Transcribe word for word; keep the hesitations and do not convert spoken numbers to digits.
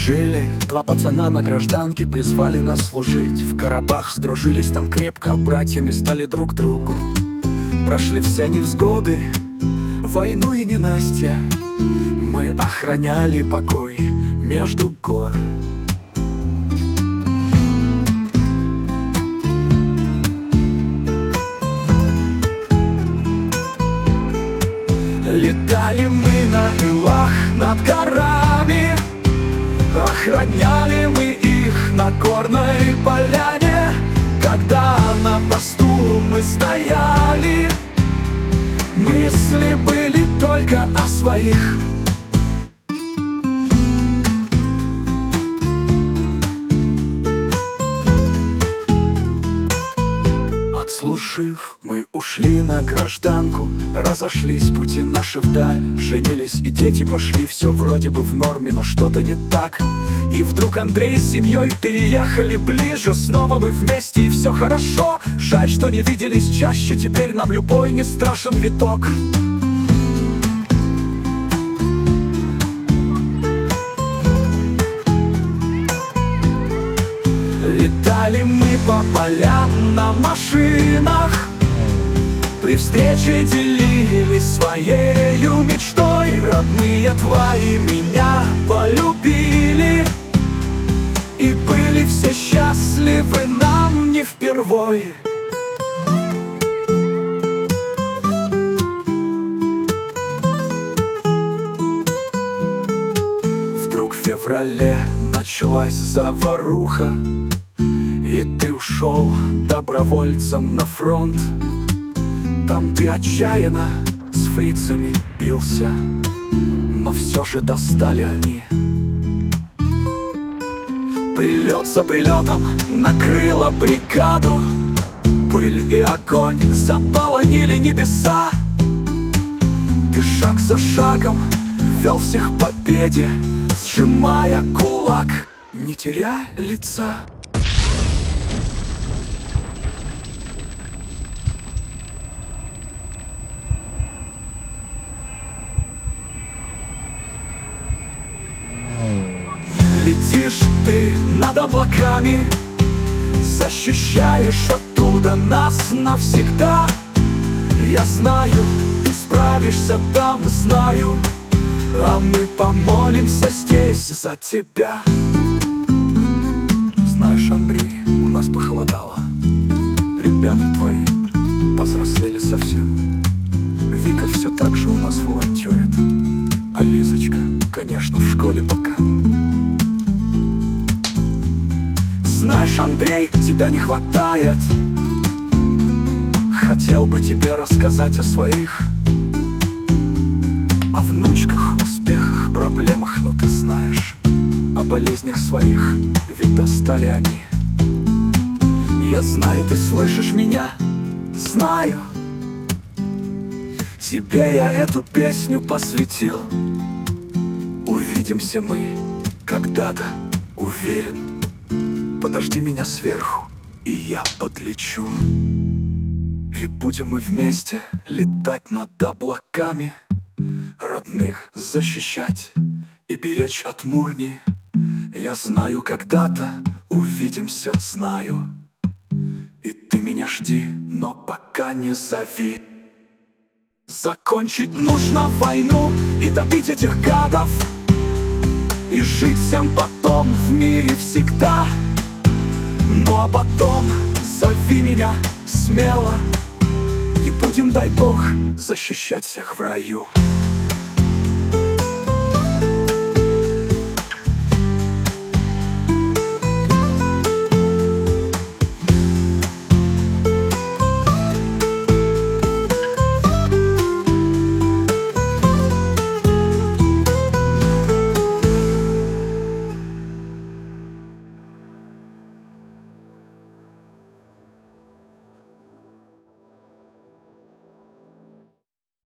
Жили два пацана на гражданке, призвали нас служить. В Карабах сдружились там крепко, братьями стали друг другу. Прошли все невзгоды, войну и ненастья. Мы охраняли покой между гор. Летали мы на крылах над горами, охраняли мы их на горной поляне. Когда на посту мы стояли, мысли были только о своих. Отслужив, мы ушли на гражданку, разошлись пути наши вдаль. Женились и дети пошли, все вроде бы в норме, но что-то не так. И вдруг Андрей с семьей переехали ближе. Снова мы вместе и все хорошо. Жаль, что не виделись чаще, теперь нам любой не страшен виток. Летали мы по полям на машинах, при встрече делились своею мечтой. Родные твои меня полюбили, и были все счастливы, нам не впервой. Вдруг в феврале началась заваруха, и ты ушел добровольцем на фронт. Там ты отчаянно с фрицами бился, но все же достали они. Прилет за прилетом накрыла бригаду, пыль и огонь заполонили небеса. Ты шаг за шагом вел всех к победе, сжимая кулак, не теряя лица. Летишь ты над облаками, защищаешь оттуда нас навсегда. Я знаю, ты справишься там, знаю, а мы помолимся здесь за тебя. Знаешь, Андрей, у нас похолодало, ребята твои повзрослели совсем. Вика все так же у нас волонтерит, а Лизочка, конечно, в школе пока. Знаешь, Андрей, тебя не хватает. Хотел бы тебе рассказать о своих, о внучках, успехах, проблемах, но ты знаешь, о болезнях своих, ведь достали они. Я знаю, ты слышишь меня, знаю. Тебе я эту песню посвятил. Увидимся мы когда-то, уверен. Подожди меня сверху, и я подлечу. И будем мы вместе летать над облаками, родных защищать и беречь от мурни. Я знаю, когда-то увидимся, знаю. И ты меня жди, но пока не зови. Закончить нужно войну и добить этих гадов, и жить всем потом в мире всегда. Ну а потом зови меня смело, и будем, дай Бог, защищать всех в раю.